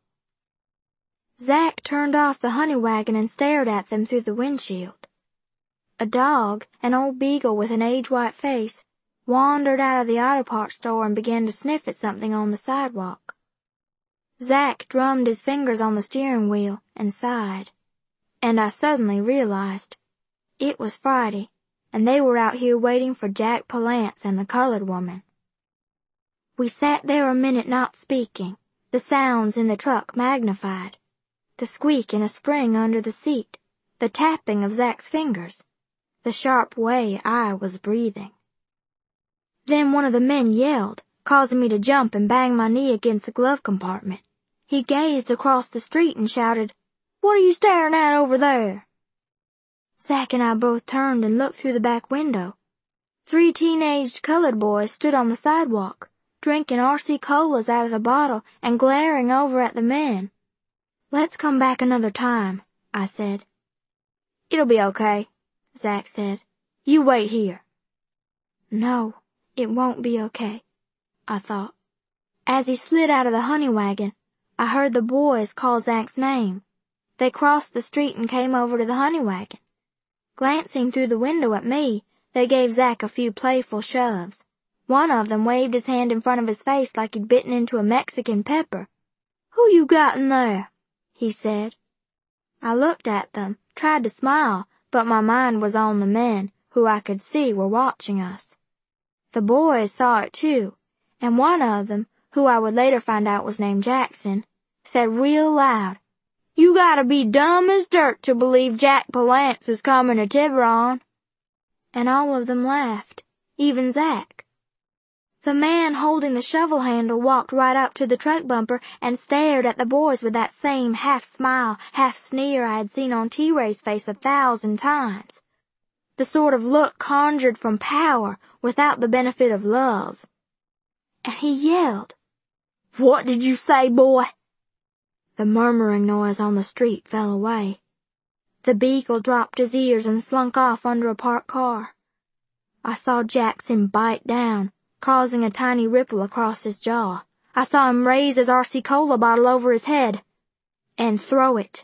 Zach turned off the honey wagon and stared at them through the windshield. A dog, an old beagle with an age-white face, wandered out of the auto parts store and began to sniff at something on the sidewalk. Zach drummed his fingers on the steering wheel and sighed, and I suddenly realized it was Friday, and they were out here waiting for Jack Palance and the colored woman. We sat there a minute not speaking, the sounds in the truck magnified, the squeak in a spring under the seat, the tapping of Zach's fingers, the sharp way I was breathing. Then one of the men yelled, causing me to jump and bang my knee against the glove compartment. He gazed across the street and shouted, "What are you staring at over there?" Zach and I both turned and looked through the back window. 3 teenaged colored boys stood on the sidewalk, drinking RC Colas out of the bottle and glaring over at the men. "Let's come back another time," I said. "It'll be okay," Zach said. "You wait here." No, it won't be okay, I thought. As he slid out of the honey wagon, I heard the boys call Zach's name. They crossed the street and came over to the honey wagon. Glancing through the window at me, they gave Zach a few playful shoves. One of them waved his hand in front of his face like he'd bitten into a Mexican pepper. "Who you got in there?" he said. I looked at them, tried to smile, but my mind was on the men, who I could see were watching us. The boys saw it too, and one of them, who I would later find out was named Jackson, said real loud, "You gotta be dumb as dirt to believe Jack Palance is coming to Tiburon." And all of them laughed, even Zach. The man holding the shovel handle walked right up to the truck bumper and stared at the boys with that same half-smile, half-sneer I had seen on T-Ray's face 1,000 times. The sort of look conjured from power, without the benefit of love. And he yelled, "What did you say, boy?" The murmuring noise on the street fell away. The beagle dropped his ears and slunk off under a parked car. I saw Jackson bite down, causing a tiny ripple across his jaw. I saw him raise his RC Cola bottle over his head and throw it.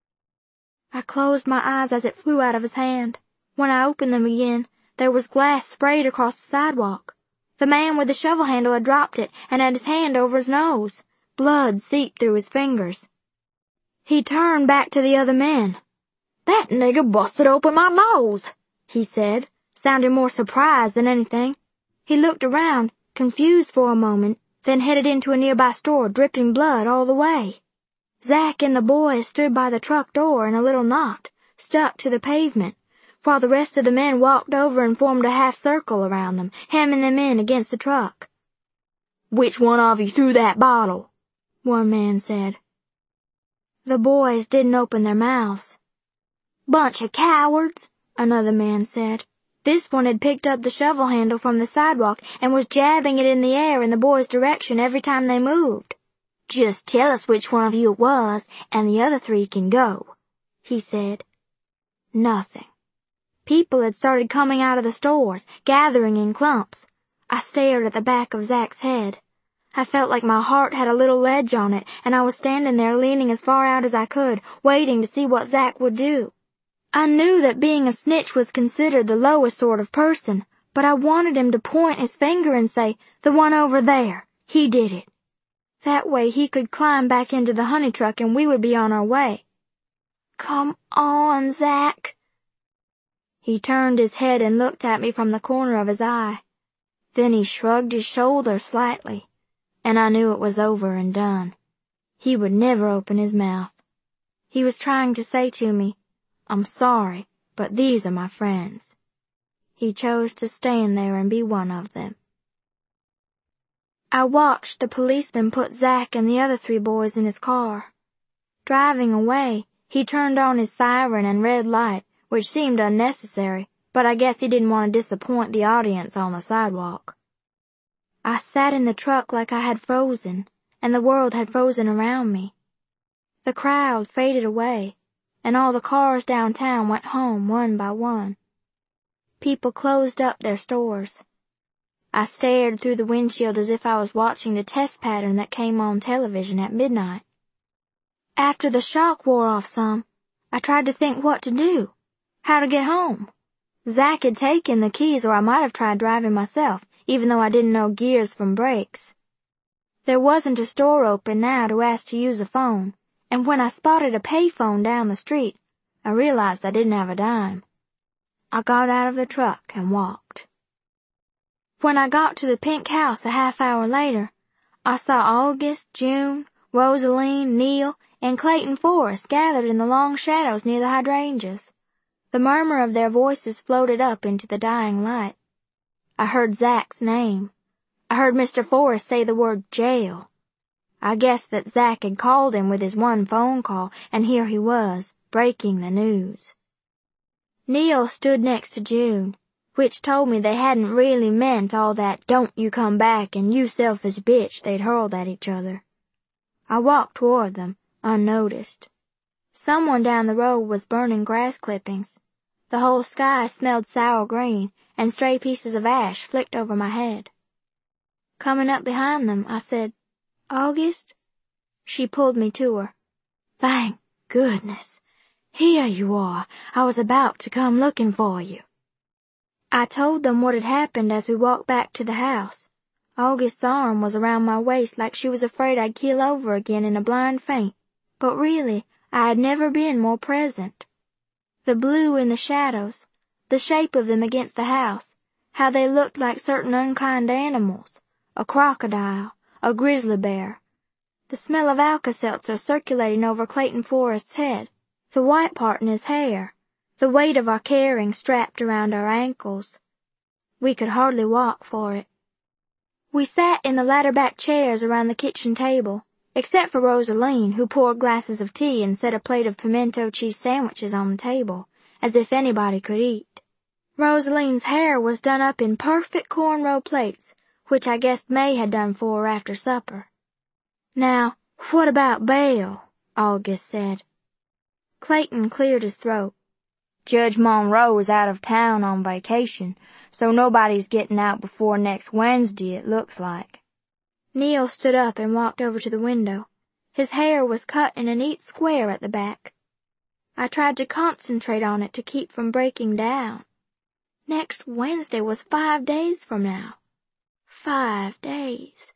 I closed my eyes as it flew out of his hand. When I opened them again, there was glass sprayed across the sidewalk. The man with the shovel handle had dropped it and had his hand over his nose. Blood seeped through his fingers. He turned back to the other men. "That nigger busted open my nose," he said, sounding more surprised than anything. He looked around, confused for a moment, then headed into a nearby store, dripping blood all the way. Zack and the boys stood by the truck door in a little knot, stuck to the pavement, while the rest of the men walked over and formed a half circle around them, hemming them in against the truck. "Which one of you threw that bottle?" one man said. The boys didn't open their mouths. "Bunch of cowards," another man said. This one had picked up the shovel handle from the sidewalk and was jabbing it in the air in the boys' direction every time they moved. "Just tell us which one of you it was, and the other three can go," he said. Nothing. People had started coming out of the stores, gathering in clumps. I stared at the back of Zack's head. I felt like my heart had a little ledge on it, and I was standing there leaning as far out as I could, waiting to see what Zack would do. I knew that being a snitch was considered the lowest sort of person, but I wanted him to point his finger and say, "The one over there, he did it." That way he could climb back into the honey truck and we would be on our way. "Come on, Zack." He turned his head and looked at me from the corner of his eye. Then he shrugged his shoulders slightly, and I knew it was over and done. He would never open his mouth. He was trying to say to me, "I'm sorry, but these are my friends." He chose to stand there and be one of them. I watched the policeman put Zack and the other three boys in his car. Driving away, he turned on his siren and red light, which seemed unnecessary, but I guess he didn't want to disappoint the audience on the sidewalk. I sat in the truck like I had frozen, and the world had frozen around me. The crowd faded away, and all the cars downtown went home one by one. People closed up their stores. I stared through the windshield as if I was watching the test pattern that came on television at midnight. After the shock wore off some, I tried to think what to do, how to get home. Zack had taken the keys, or I might have tried driving myself, even though I didn't know gears from brakes. There wasn't a store open now to ask to use a phone, and when I spotted a payphone down the street, I realized I didn't have a dime. I got out of the truck and walked. When I got to the pink house a half hour later, I saw August, June, Rosaline, Neil, and Clayton Forrest gathered in the long shadows near the hydrangeas. The murmur of their voices floated up into the dying light. I heard Zack's name. I heard Mr. Forrest say the word jail. I guessed that Zack had called him with his one phone call, and here he was, breaking the news. Neil stood next to June, which told me they hadn't really meant all that "don't you come back" and "you selfish bitch" they'd hurled at each other. I walked toward them, unnoticed. Someone down the road was burning grass clippings. The whole sky smelled sour green, and stray pieces of ash flicked over my head. Coming up behind them, I said, "August?" She pulled me to her. "Thank goodness. Here you are. I was about to come looking for you." I told them what had happened as we walked back to the house. August's arm was around my waist like she was afraid I'd keel over again in a blind faint, but really, I had never been more present. The blue in the shadows, the shape of them against the house, how they looked like certain unkind animals, a crocodile, a grizzly bear. The smell of Alka-Seltzer circulating over Clayton Forrest's head, the white part in his hair, the weight of our carrying strapped around our ankles. We could hardly walk for it. We sat in the ladder-back chairs around the kitchen table, except for Rosaline, who poured glasses of tea and set a plate of pimento cheese sandwiches on the table, as if anybody could eat. Rosaline's hair was done up in perfect cornrow plaits, which I guessed May had done for her after supper. "Now, what about bail?" August said. Clayton cleared his throat. "Judge Monroe's out of town on vacation, so nobody's getting out before next Wednesday, it looks like." Neil stood up and walked over to the window. His hair was cut in a neat square at the back. I tried to concentrate on it to keep from breaking down. Next Wednesday was 5 days from now. 5 days.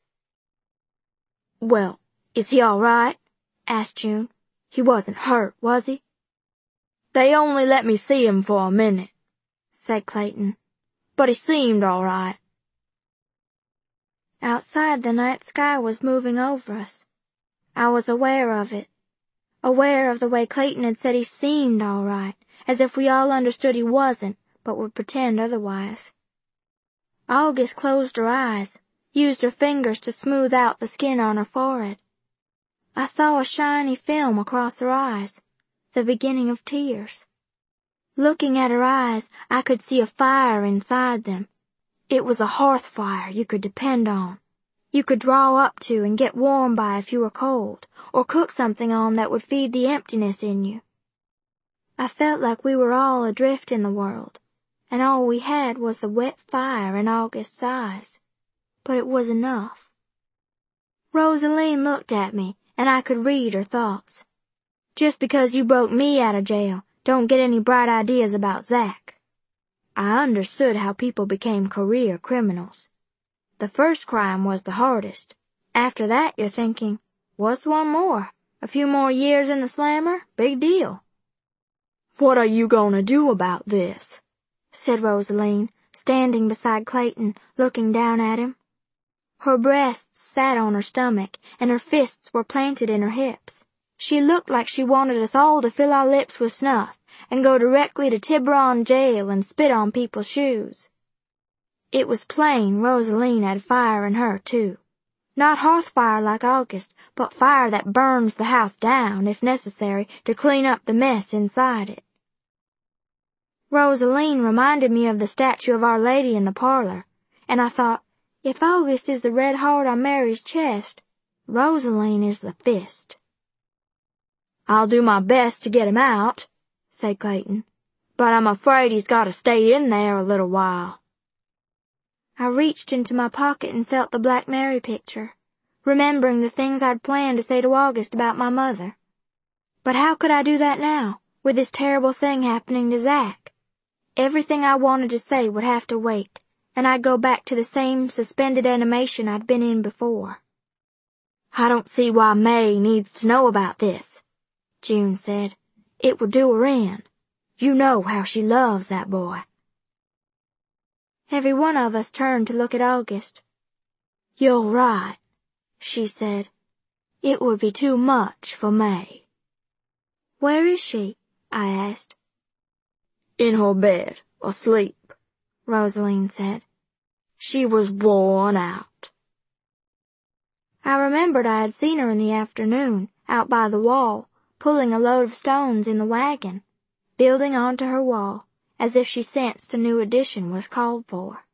"Well, is he all right?" asked June. "He wasn't hurt, was he?" "They only let me see him for a minute," said Clayton, "but he seemed all right." Outside, the night sky was moving over us. I was aware of it, aware of the way Clayton had said he seemed all right, as if we all understood he wasn't, but would pretend otherwise. August closed her eyes, used her fingers to smooth out the skin on her forehead. I saw a shiny film across her eyes, the beginning of tears. Looking at her eyes, I could see a fire inside them. It was a hearth fire you could depend on. You could draw up to and get warm by if you were cold, or cook something on that would feed the emptiness in you. I felt like we were all adrift in the world, and all we had was the wet fire in August's eyes. But it was enough. Rosaline looked at me, and I could read her thoughts. "Just because you broke me out of jail, don't get any bright ideas about Zach." I understood how people became career criminals. The first crime was the hardest. After that, you're thinking, what's one more? A few more years in the slammer? Big deal. "What are you gonna do about this?" said Rosaline, standing beside Clayton, looking down at him. Her breasts sat on her stomach, and her fists were planted in her hips. She looked like she wanted us all to fill our lips with snuff and go directly to Tiburon jail and spit on people's shoes. It was plain Rosaline had fire in her, too. Not hearth fire like August, but fire that burns the house down, if necessary, to clean up the mess inside it. Rosaline reminded me of the statue of Our Lady in the parlor, and I thought, if August is the red heart on Mary's chest, Rosaline is the fist. "I'll do my best to get him out," said Clayton, "but I'm afraid he's got to stay in there a little while." I reached into my pocket and felt the Black Mary picture, remembering the things I'd planned to say to August about my mother. But how could I do that now, with this terrible thing happening to Zach? Everything I wanted to say would have to wait, and I'd go back to the same suspended animation I'd been in before. "I don't see why May needs to know about this," June said. "It would do her in. You know how she loves that boy." Every one of us turned to look at August. "You're right," she said. "It would be too much for May." "Where is she?" I asked. "In her bed, asleep," Rosaline said. "She was worn out." I remembered I had seen her in the afternoon, out by the wall, pulling a load of stones in the wagon, building onto her wall, as if she sensed a new addition was called for.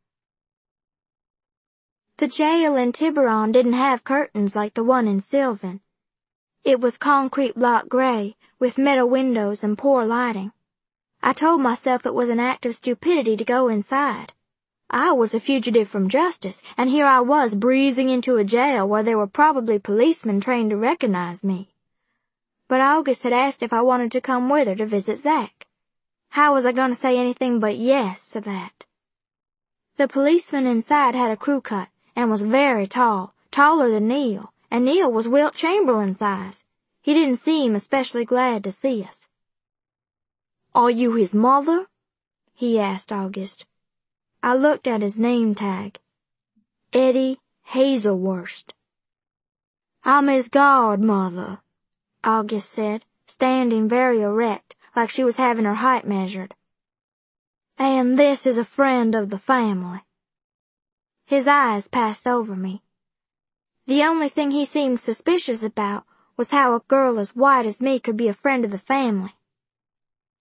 The jail in Tiburon didn't have curtains like the one in Sylvan. It was concrete block gray, with metal windows and poor lighting. I told myself it was an act of stupidity to go inside. I was a fugitive from justice, and here I was breezing into a jail where there were probably policemen trained to recognize me. But August had asked if I wanted to come with her to visit Zach. How was I going to say anything but yes to that? The policeman inside had a crew cut and was very tall, taller than Neil, and Neil was Wilt Chamberlain size. He didn't seem especially glad to see us. "Are you his mother?" he asked August. I looked at his name tag. Eddie Hazelworst. "I'm his godmother," August said, standing very erect, like she was having her height measured. "And this is a friend of the family." His eyes passed over me. The only thing he seemed suspicious about was how a girl as white as me could be a friend of the family.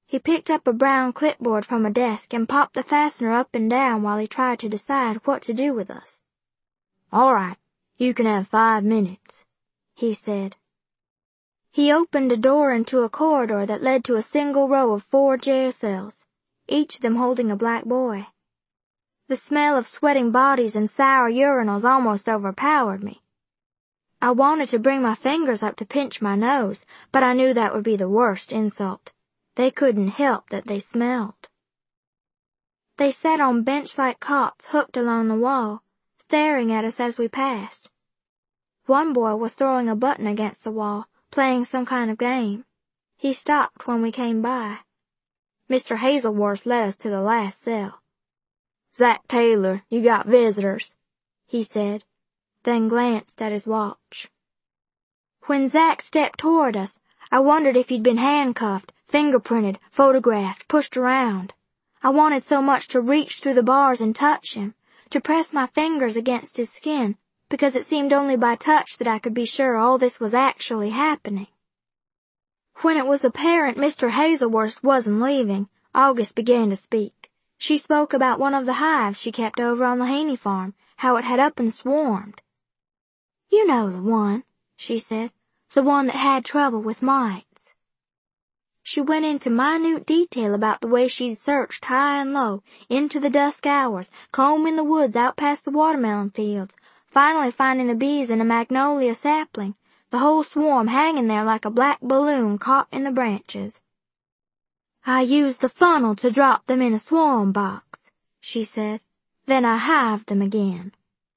He picked up a brown clipboard from a desk and popped the fastener up and down while he tried to decide what to do with us. "All right, you can have 5 minutes," he said. He opened a door into a corridor that led to a single row of 4 jail cells, each of them holding a black boy. The smell of sweating bodies and sour urinals almost overpowered me. I wanted to bring my fingers up to pinch my nose, but I knew that would be the worst insult. They couldn't help that they smelled. They sat on bench-like cots hooked along the wall, staring at us as we passed. One boy was throwing a button against the wall, playing some kind of game. He stopped when we came by. Mr. Hazelworth led us to the last cell. "Zack Taylor, you got visitors," he said, then glanced at his watch. When Zack stepped toward us, I wondered if he'd been handcuffed, fingerprinted, photographed, pushed around. I wanted so much to reach through the bars and touch him, to press my fingers against his skin, because it seemed only by touch that I could be sure all this was actually happening. When it was apparent Mr. Hazelworth wasn't leaving, August began to speak. She spoke about one of the hives she kept over on the Haney farm, how it had up and swarmed. "You know the one," she said, "the one that had trouble with mites." She went into minute detail about the way she'd searched high and low, into the dusk hours, combing the woods out past the watermelon fields, finally finding the bees in a magnolia sapling, the whole swarm hanging there like a black balloon caught in the branches. "I used the funnel to drop them in a swarm box," she said. "Then I hived them again."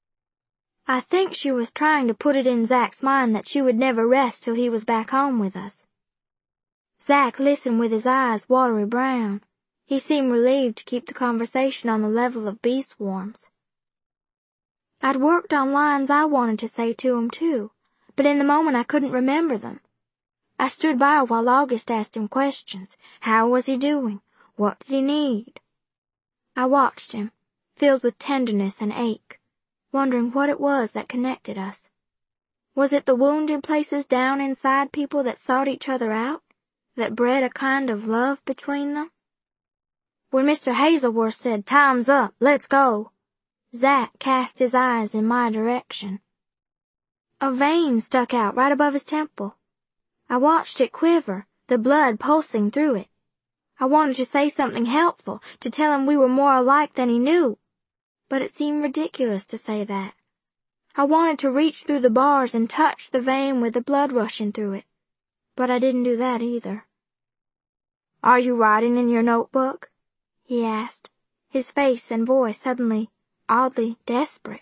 I think she was trying to put it in Zack's mind that she would never rest till he was back home with us. Zack listened with his eyes watery brown. He seemed relieved to keep the conversation on the level of bee swarms. I'd worked on lines I wanted to say to him, too, but in the moment I couldn't remember them. I stood by while August asked him questions. How was he doing? What did he need? I watched him, filled with tenderness and ache, wondering what it was that connected us. Was it the wounded places down inside people that sought each other out, that bred a kind of love between them? When Mr. Hazelworth said, "Time's up, let's go," Zack cast his eyes in my direction. A vein stuck out right above his temple. I watched it quiver, the blood pulsing through it. I wanted to say something helpful, to tell him we were more alike than he knew, but it seemed ridiculous to say that. I wanted to reach through the bars and touch the vein with the blood rushing through it, but I didn't do that either. "Are you writing in your notebook?" he asked, his face and voice suddenly, oddly desperate.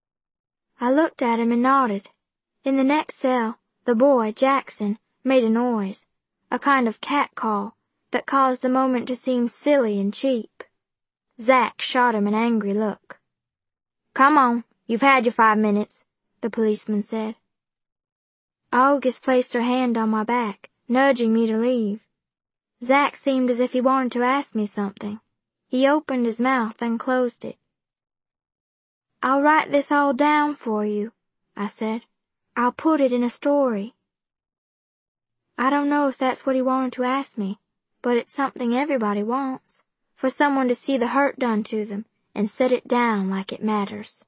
I looked at him and nodded. In the next cell, the boy, Jackson, made a noise, a kind of cat call, that caused the moment to seem silly and cheap. Zack shot him an angry look. "Come on, you've had your 5 minutes," the policeman said. August placed her hand on my back, nudging me to leave. Zack seemed as if he wanted to ask me something. He opened his mouth and closed it. "I'll write this all down for you," I said. "I'll put it in a story." I don't know if that's what he wanted to ask me, but it's something everybody wants, for someone to see the hurt done to them and set it down like it matters.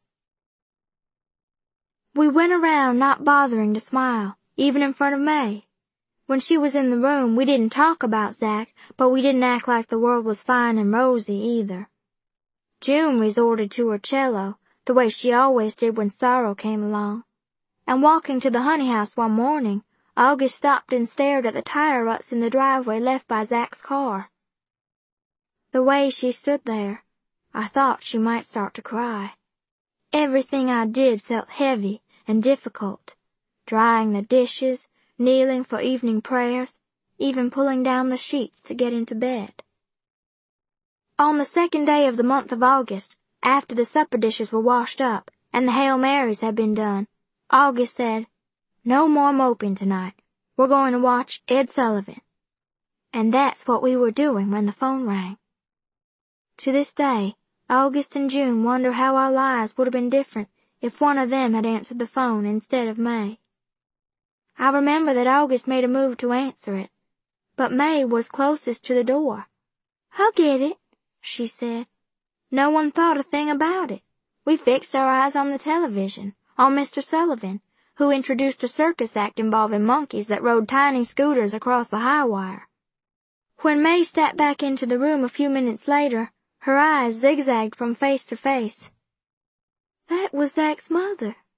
We went around not bothering to smile, even in front of May. When she was in the room, we didn't talk about Zack, but we didn't act like the world was fine and rosy either. June resorted to her cello, the way she always did when sorrow came along, and walking to the honey house one morning, August stopped and stared at the tire ruts in the driveway left by Zack's car. The way she stood there, I thought she might start to cry. Everything I did felt heavy and difficult. Drying the dishes, kneeling for evening prayers, even pulling down the sheets to get into bed. On the 2nd day of the month of August, after the supper dishes were washed up and the Hail Marys had been done, August said, "No more moping tonight. We're going to watch Ed Sullivan." And that's what we were doing when the phone rang. To this day, August and June wonder how our lives would have been different if one of them had answered the phone instead of May. I remember that August made a move to answer it, but May was closest to the door. "I'll get it," she said. No one thought a thing about it. We fixed our eyes on the television, on Mr. Sullivan, who introduced a circus act involving monkeys that rode tiny scooters across the high wire. When May stepped back into the room a few minutes later, her eyes zigzagged from face to face. "That was Zach's mother,"